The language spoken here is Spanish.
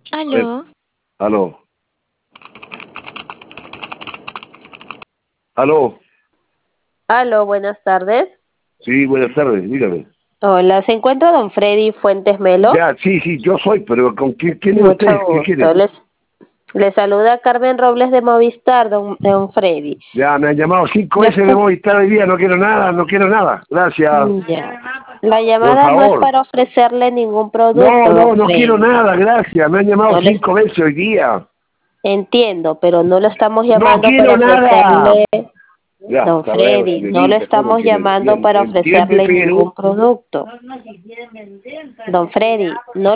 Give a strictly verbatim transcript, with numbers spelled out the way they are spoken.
Eh, Aló, aló, aló. Aló, buenas tardes. Sí, buenas tardes, dígame. Hola, ¿se encuentra don Freddy Fuentes Melo? Ya, sí, sí, yo soy, pero ¿con quién, quién es Mucho usted? ¿Qué gusto. quiere? Les, le saluda Carmen Robles de Movistar, don, don Freddy. Ya, me han llamado cinco Le veces de pu- Movistar hoy día, no quiero nada, no quiero nada. Gracias, Mm, ya. La por llamada no es favor. para ofrecerle ningún producto, No, don no, no quiero Freddy. nada, gracias. Me han llamado No les cinco veces hoy día. entiendo, pero no lo estamos No llamando para quiero nada. ofrecerle, Ya, don hasta luego, Freddy, no lo señorita, ¿cómo estamos que no llamando entiende? para ¿Entiende, ofrecerle pero? ningún producto. Don Freddy, no